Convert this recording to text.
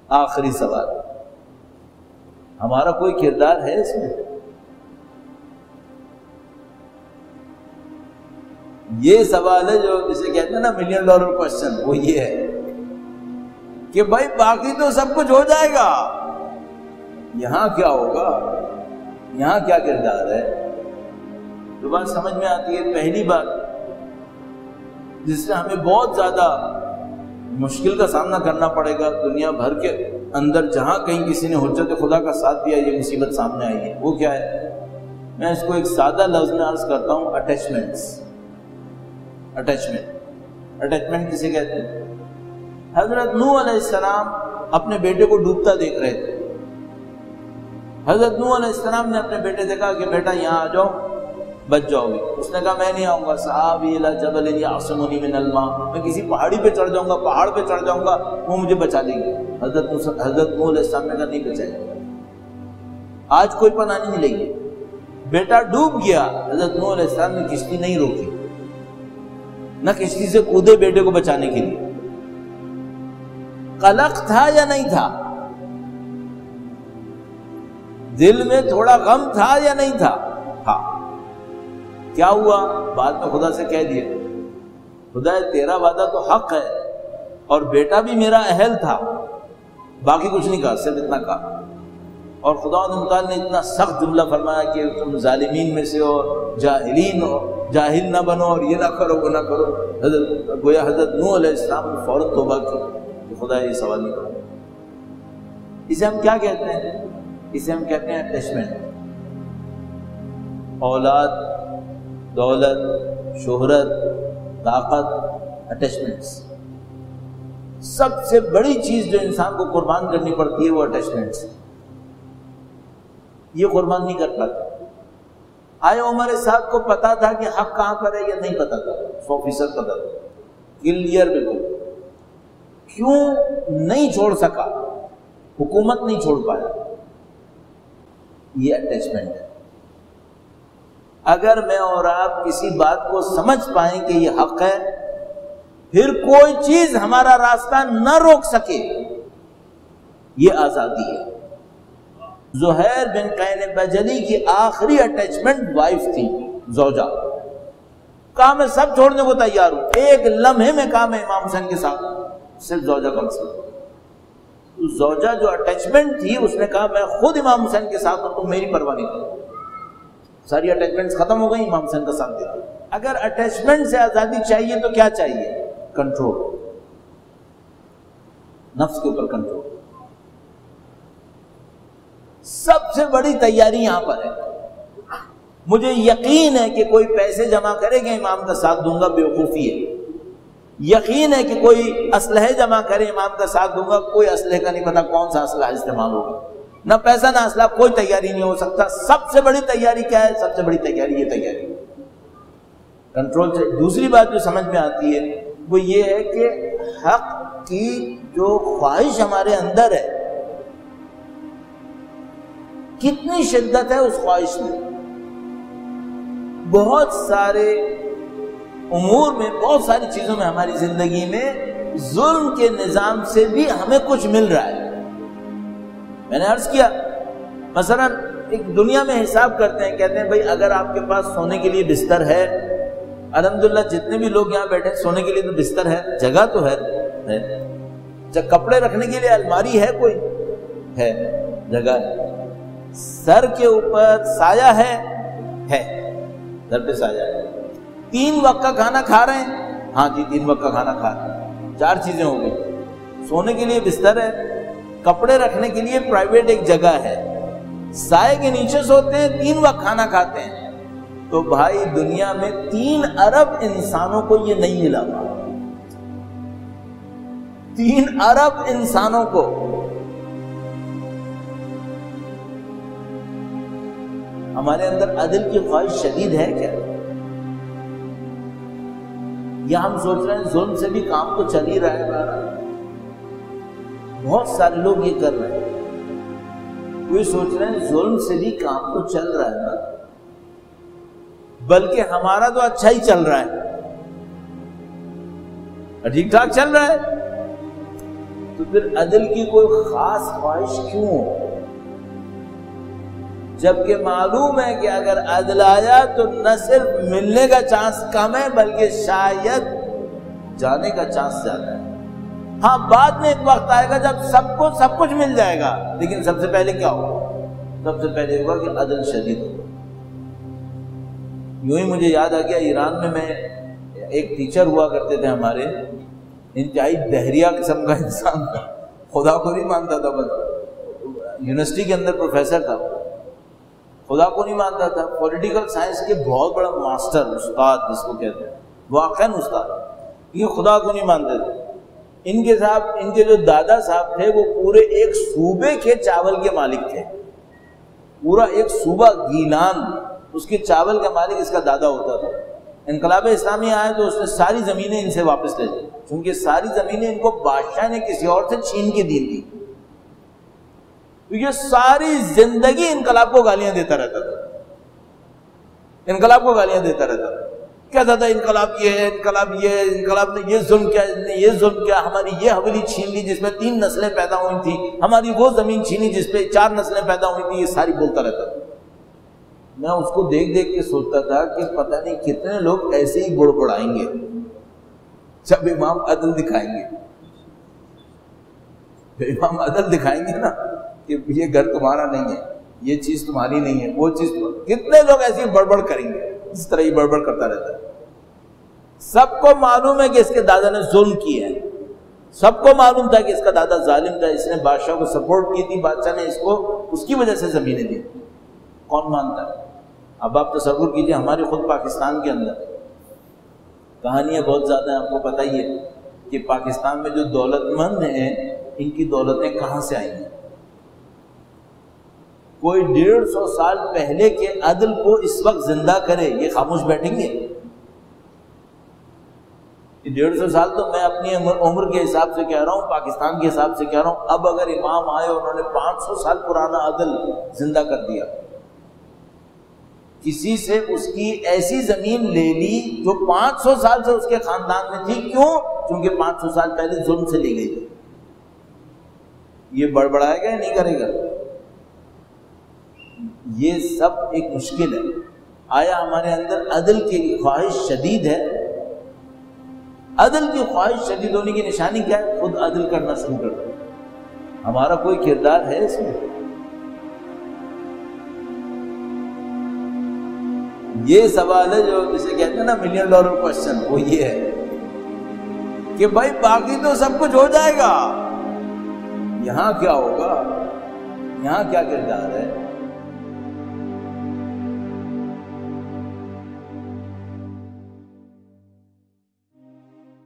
آخری سوال، ہمارا کوئی کردار ہے اس میں؟ یہ سوال ہے جو جسے کہتے ہیں نا $1 ملین کوشچن، وہ یہ ہے کہ بھائی باقی تو سب کچھ ہو جائے گا، یہاں کیا ہوگا، یہاں کیا کردار ہے؟ تو بات سمجھ میں آتی ہے۔ پہلی بات جس سے ہمیں بہت زیادہ مشکل کا سامنا کرنا پڑے گا دنیا بھر کے اندر، جہاں کہیں کسی نے حجت خدا کا ساتھ دیا یہ مصیبت سامنے آئی ہے، وہ کیا ہے؟ میں اس کو ایک سادہ لفظ میں عرض کرتا ہوں، اٹیچمنٹس۔ اٹیچمنٹ کسے کہتے ہیں؟ حضرت نوح علیہ السلام اپنے بیٹے کو ڈوبتا دیکھ رہے تھے۔ حضرت نوح علیہ السلام نے اپنے بیٹے سے کہا کہ بیٹا یہاں آ جاؤ، بچ جاؤ گے۔ اس نے کہا میں نہیں آؤں گا، سآوی الی جبل یعصمنی من الماء، میں کسی پہاڑی پہ چڑھ جاؤں گا، پہاڑ پہ چڑھ جاؤں گا، وہ مجھے بچا لیں گے۔ حضرت نوح علیہ السلام نے کہا نہیں بچائے گا، آج کوئی پناہ نہیں ملے گی۔ بیٹا ڈوب گیا، حضرت نوح علیہ السلام نے کشتی نہیں روکی، نہ کشتی سے کودے بیٹے کو بچانے کے لیے۔ قلق تھا یا نہیں تھا؟ دل میں تھوڑا غم تھا یا نہیں تھا؟ ہاں۔ کیا ہوا؟ بعد میں خدا سے کہہ دیا خدا تیرا وعدہ تو حق ہے اور بیٹا بھی میرا اہل تھا، باقی کچھ نہیں کہا، صرف اتنا کہا۔ اور خدا متعال نے اتنا سخت جملہ فرمایا کہ تم ظالمین میں سے ہو، جاہلین ہو، جاہل نہ بنو اور یہ نہ کرو وہ نہ کرو۔ گویا حضرت نوح علیہ السلام نے فوراً توبہ کی کہ خدا یہ سوال نہیں کرو۔ اسے ہم کیا کہتے ہیں؟ اسے ہم کہتے ہیں اٹیچمنٹ۔ اولاد، دولت، شہرت، طاقت، اٹیچمنٹس۔ سب سے بڑی چیز جو انسان کو قربان کرنی پڑتی ہے وہ اٹیچمنٹس، یہ قربان نہیں کر پاتا۔ آیا عمر صاحب کو پتا تھا کہ حق کہاں پر ہے یا نہیں پتا تھا؟ 100% پتا تھا، کلیئر بالکل۔ کیوں نہیں چھوڑ سکا؟ حکومت نہیں چھوڑ پایا، یہ اٹیچمنٹ ہے۔ اگر میں اور آپ کسی بات کو سمجھ پائیں کہ یہ حق ہے، پھر کوئی چیز ہمارا راستہ نہ روک سکے، یہ آزادی ہے۔ زہیر بن قین بجلی کی آخری اٹیچمنٹ وائف تھی، زوجہ۔ کہا میں سب چھوڑنے کو تیار ہوں، ایک لمحے میں کہا میں امام حسین کے ساتھ، صرف زوجہ کا مسئلہ۔ زوجہ جو اٹیچمنٹ تھی اس نے کہا میں خود امام حسین کے ساتھ ہوں، تم میری پرواہ نہیں کرو۔ ساری اٹیچمنٹس ختم ہو گئی، امام حسین کا ساتھ دیتے۔ اگر اٹیچمنٹ سے آزادی چاہیے تو کیا چاہیے؟ کنٹرول، نفس کے اوپر کنٹرول۔ سب سے بڑی تیاری یہاں پر ہے۔ مجھے یقین ہے کہ کوئی پیسے جمع کرے گا امام کا ساتھ دوں گا، بیوقوفی ہے۔ یقین ہے کہ کوئی اسلحے جمع کرے امام کا ساتھ دوں گا، کوئی اسلحے کا نہیں پتا کون سا اسلحہ استعمال ہوگا، نہ پیسہ نہ اسلحہ، کوئی تیاری نہیں ہو سکتا۔ سب سے بڑی تیاری کیا ہے؟ سب سے بڑی تیاری یہ تیاری کنٹرول سے۔ دوسری بات جو سمجھ میں آتی ہے وہ یہ ہے کہ حق کی جو خواہش ہمارے اندر ہے، کتنی شدت ہے اس خواہش میں۔ بہت سارے امور میں، بہت ساری چیزوں میں ہماری زندگی میں ظلم کے نظام سے بھی ہمیں کچھ مل رہا ہے۔ میں نے عرض کیا مثلا ایک دنیا میں حساب کرتے ہیں، کہتے ہیں بھائی اگر آپ کے پاس سونے کے لیے بستر ہے، الحمدللہ جتنے بھی لوگ یہاں بیٹھے سونے کے لیے تو بستر ہے، جگہ تو ہے، کپڑے رکھنے کے لیے الماری ہے، کوئی ہے، جگہ ہے، سر کے اوپر سایہ ہے، سر پہ سایہ ہے، 3 وقت کا کھانا کھا رہے ہیں، ہاں جی 3 وقت کا کھانا کھا رہے ہیں، 4 چیزیں ہو گئی، سونے کے لیے بستر ہے، کپڑے رکھنے کے لیے پرائیویٹ ایک جگہ ہے، سائے کے نیچے سوتے ہیں، 3 وقت کھانا کھاتے ہیں۔ تو بھائی دنیا میں 3 ارب انسانوں کو یہ نہیں ملا، 3 ارب انسانوں کو۔ ہمارے اندر عدل کی خواہش شدید ہے کیا؟ یا ہم سوچ رہے ہیں ظلم سے بھی کام تو چل ہی رہا ہے؟ بہت سارے لوگ یہ کر رہے ہیں، کوئی سوچ رہے ہیں ظلم سے بھی کام تو چل رہا ہے نا، بلکہ ہمارا تو اچھا ہی چل رہا ہے، ٹھیک ٹھاک چل رہا ہے۔ تو پھر عدل کی کوئی خاص خواہش کیوں ہو؟ جبکہ معلوم ہے کہ اگر عدل آیا تو نہ صرف ملنے کا چانس کم ہے بلکہ شاید جانے کا چانس زیادہ ہے۔ ہاں بعد میں ایک وقت آئے گا جب سب کو سب کچھ مل جائے گا، لیکن سب سے پہلے کیا ہوگا؟ سب سے پہلے ہوگا کہ عدل شدید ہوگا۔ یوں ہی مجھے یاد آ گیا، ایران میں ایک ٹیچر ہوا کرتے تھے ہمارے، انتہائی دہریہ قسم کا انسان تھا، خدا کو نہیں مانتا تھا، بس یونیورسٹی کے اندر پروفیسر تھا، خدا کو نہیں مانتا تھا، پولیٹیکل سائنس کے بہت بڑا ماسٹر، استاد جس کو کہتے ہیں، واقعاً استاد، یہ خدا کو نہیں مانتے تھے۔ ان کے جو دادا صاحب تھے وہ پورے ایک صوبے کے چاول کے مالک تھے، پورا ایک صوبہ گیلان، اس کے چاول کا مالک اس کا دادا ہوتا تھا۔ انقلاب اسلامی آیا تو اس نے ساری زمینیں ان سے واپس لے لی، کیونکہ ساری زمینیں ان کو بادشاہ نے کسی اور سے چھین کے دی تھی۔ یہ ساری زندگی انقلاب کو گالیاں دیتا رہتا تھا، انقلاب کو گالیاں دیتا رہتا تھا، کہتا تھا انقلاب یہ ہے، انقلاب یہ ہے، انقلاب نے یہ ظلم کیا، اس نے یہ ظلم کیا، ہماری یہ حویلی چھین لی جس میں 3 نسلیں پیدا ہوئی تھیں، ہماری وہ زمین چھینی جس پہ 4 نسلیں پیدا ہوئی تھیں، یہ ساری بولتا رہتا تھا۔ میں اس کو دیکھ دیکھ کے سوچتا تھا کہ پتہ نہیں کتنے لوگ ایسے ہی بڑبڑائیں گے جب امام عدل دکھائیں گے، امام عدل دکھائیں گے نا کہ یہ گھر تمہارا نہیں ہے، یہ چیز تمہاری نہیں ہے، وہ چیز، کتنے لوگ ایسی بڑبڑ کریں گے، اس طرح ہی بڑبڑ کرتا رہتا ہے۔ سب کو معلوم ہے کہ اس کے دادا نے ظلم کیا ہے، سب کو معلوم تھا کہ اس کا دادا ظالم تھا، اس نے بادشاہ کو سپورٹ کی تھی، بادشاہ نے اس کو اس کی وجہ سے زمینیں دی، کون مانتا ہے؟ اب آپ تصور کیجئے ہمارے خود پاکستان کے اندر کہانیاں بہت زیادہ ہیں، آپ کو پتہ ہی ہے کہ پاکستان میں جو دولت مند ہیں ان کی دولتیں کہاں سے آئی ہیں۔ کوئی 150 سال پہلے کے عدل کو اس وقت زندہ کرے، یہ خاموش بیٹھیں گے؟ 150 سال تو میں اپنی عمر کے حساب سے کہہ رہا ہوں، پاکستان کے حساب سے کہہ رہا ہوں۔ اب اگر امام آئے اور انہوں نے 500 سال پرانا عدل زندہ کر دیا، کسی سے اس کی ایسی زمین لے لی جو 500 سال سے اس کے خاندان میں تھی، کیوں؟ کیونکہ 500 سال پہلے ظلم سے لی گئی تھی، یہ بڑبڑائے گا یا نہیں کرے گا؟ یہ سب ایک مشکل ہے۔ آیا ہمارے اندر عدل کی خواہش شدید ہے؟ عدل کی خواہش شدید ہونے کی نشانی کیا ہے؟ خود عدل کرنا شروع کر دو۔ ہمارا کوئی کردار ہے اس میں؟ یہ سوال ہے جو جسے کہتے ہیں نا $1 ملین کوسچن، وہ یہ ہے کہ بھائی باقی تو سب کچھ ہو جائے گا، یہاں کیا ہوگا، یہاں کیا کردار ہے؟